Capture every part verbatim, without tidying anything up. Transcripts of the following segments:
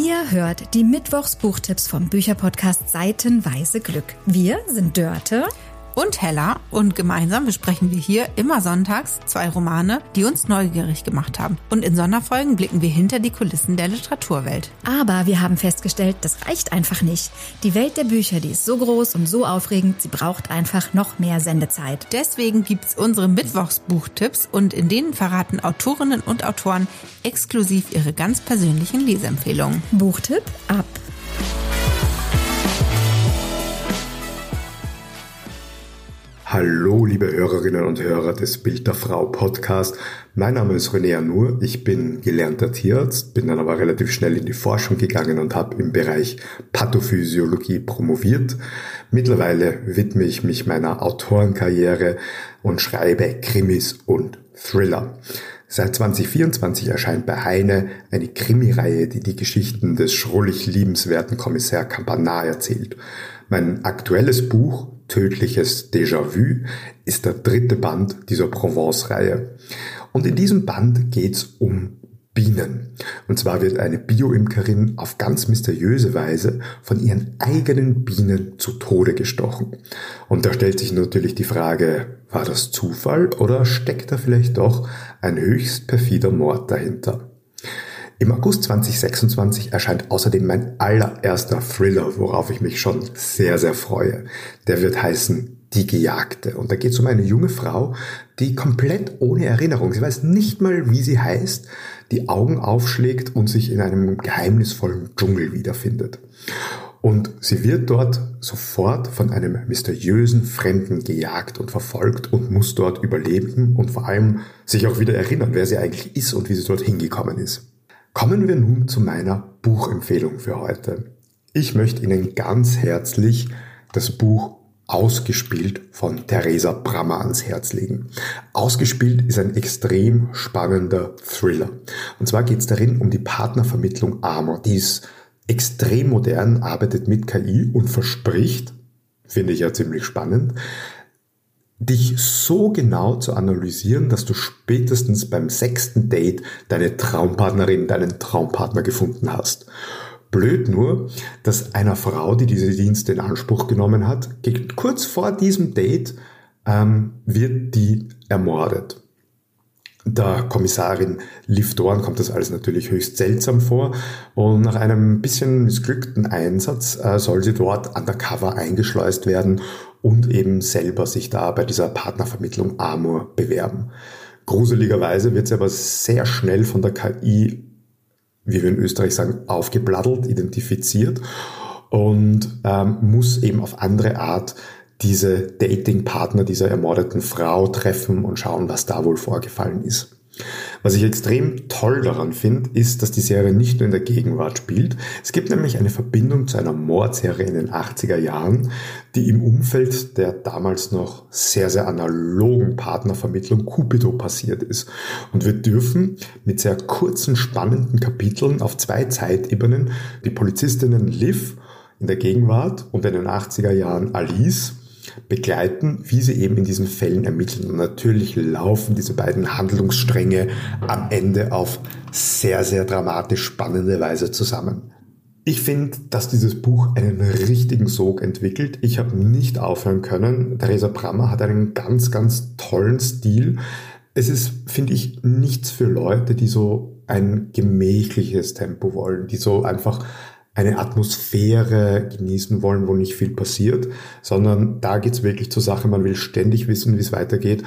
Ihr hört die Mittwochs-Buchtipps vom Bücherpodcast Seitenweise Glück. Wir sind Dörte und Hella und gemeinsam besprechen wir hier immer sonntags zwei Romane, die uns neugierig gemacht haben. Und in Sonderfolgen blicken wir hinter die Kulissen der Literaturwelt. Aber wir haben festgestellt, das reicht einfach nicht. Die Welt der Bücher, die ist so groß und so aufregend, sie braucht einfach noch mehr Sendezeit. Deswegen gibt's unsere Mittwochs-Buchtipps und in denen verraten Autorinnen und Autoren exklusiv ihre ganz persönlichen Leseempfehlungen. Buchtipp ab! Hallo, liebe Hörerinnen und Hörer des Bild der Frau Podcast. Mein Name ist René Anur, ich bin gelernter Tierarzt, bin dann aber relativ schnell in die Forschung gegangen und habe im Bereich Pathophysiologie promoviert. Mittlerweile widme ich mich meiner Autorenkarriere und schreibe Krimis und Thriller. Seit zwanzig vierundzwanzig erscheint bei Heine eine Krimireihe, die die Geschichten des schrullig liebenswerten Kommissar Campanar erzählt. Mein aktuelles Buch, Tödliches Déjà-vu, ist der dritte Band dieser Provence-Reihe. Und in diesem Band geht's um Bienen. Und zwar wird eine Bioimkerin auf ganz mysteriöse Weise von ihren eigenen Bienen zu Tode gestochen. Und da stellt sich natürlich die Frage, war das Zufall oder steckt da vielleicht doch ein höchst perfider Mord dahinter? Im August zwanzig sechsundzwanzig erscheint außerdem mein allererster Thriller, worauf ich mich schon sehr, sehr freue. Der wird heißen Die Gejagte. Und da geht es um eine junge Frau, die komplett ohne Erinnerung, sie weiß nicht mal, wie sie heißt, die Augen aufschlägt und sich in einem geheimnisvollen Dschungel wiederfindet. Und sie wird dort sofort von einem mysteriösen Fremden gejagt und verfolgt und muss dort überleben und vor allem sich auch wieder erinnern, wer sie eigentlich ist und wie sie dort hingekommen ist. Kommen wir nun zu meiner Buchempfehlung für heute. Ich möchte Ihnen ganz herzlich das Buch Ausgespielt von Theresa Brammer ans Herz legen. Ausgespielt ist ein extrem spannender Thriller. Und zwar geht es darin um die Partnervermittlung Amor. Die ist extrem modern, arbeitet mit K I und verspricht, finde ich ja ziemlich spannend, dich so genau zu analysieren, dass du spätestens beim sechsten Date deine Traumpartnerin, deinen Traumpartner gefunden hast. Blöd nur, dass einer Frau, die diese Dienste in Anspruch genommen hat, kurz vor diesem Date ähm, wird die ermordet. Der Kommissarin Liv Dorn kommt das alles natürlich höchst seltsam vor und nach einem bisschen missglückten Einsatz äh, soll sie dort undercover eingeschleust werden und eben selber sich da bei dieser Partnervermittlung Amor bewerben. Gruseligerweise wird sie aber sehr schnell von der K I, wie wir in Österreich sagen, aufgebladdelt, identifiziert und ähm, muss eben auf andere Art diese Datingpartner dieser ermordeten Frau treffen und schauen, was da wohl vorgefallen ist. Was ich extrem toll daran finde, ist, dass die Serie nicht nur in der Gegenwart spielt. Es gibt nämlich eine Verbindung zu einer Mordserie in den achtziger Jahren, die im Umfeld der damals noch sehr, sehr analogen Partnervermittlung Cupido passiert ist. Und wir dürfen mit sehr kurzen, spannenden Kapiteln auf zwei Zeitebenen die Polizistinnen Liv in der Gegenwart und in den achtziger Jahren Alice begleiten, wie sie eben in diesen Fällen ermitteln. Und natürlich laufen diese beiden Handlungsstränge am Ende auf sehr, sehr dramatisch spannende Weise zusammen. Ich finde, dass dieses Buch einen richtigen Sog entwickelt. Ich habe nicht aufhören können. Theresa Brammer hat einen ganz, ganz tollen Stil. Es ist, finde ich, nichts für Leute, die so ein gemächliches Tempo wollen, die so einfach eine Atmosphäre genießen wollen, wo nicht viel passiert, sondern da geht's wirklich zur Sache. Man will ständig wissen, wie es weitergeht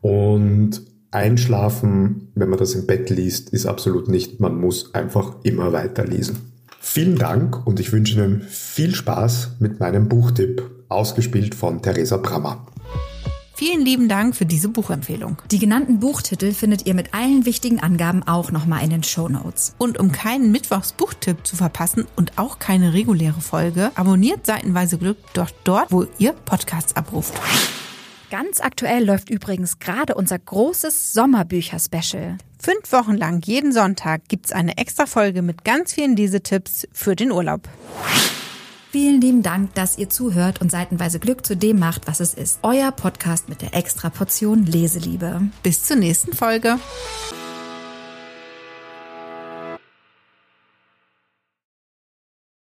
und einschlafen, wenn man das im Bett liest, ist absolut nicht. Man muss einfach immer weiterlesen. Vielen Dank und ich wünsche Ihnen viel Spaß mit meinem Buchtipp, ausgespielt von Theresa Brammer. Vielen lieben Dank für diese Buchempfehlung. Die genannten Buchtitel findet ihr mit allen wichtigen Angaben auch nochmal in den Shownotes. Und um keinen Mittwochs-Buchtipp zu verpassen und auch keine reguläre Folge, abonniert Seitenweise Glück doch dort, wo ihr Podcasts abruft. Ganz aktuell läuft übrigens gerade unser großes Sommerbücher-Special. Fünf Wochen lang jeden Sonntag gibt's eine extra Folge mit ganz vielen Lesetipps für den Urlaub. Vielen lieben Dank, dass ihr zuhört und Seitenweise Glück zu dem macht, was es ist. Euer Podcast mit der extra Portion Leseliebe. Bis zur nächsten Folge.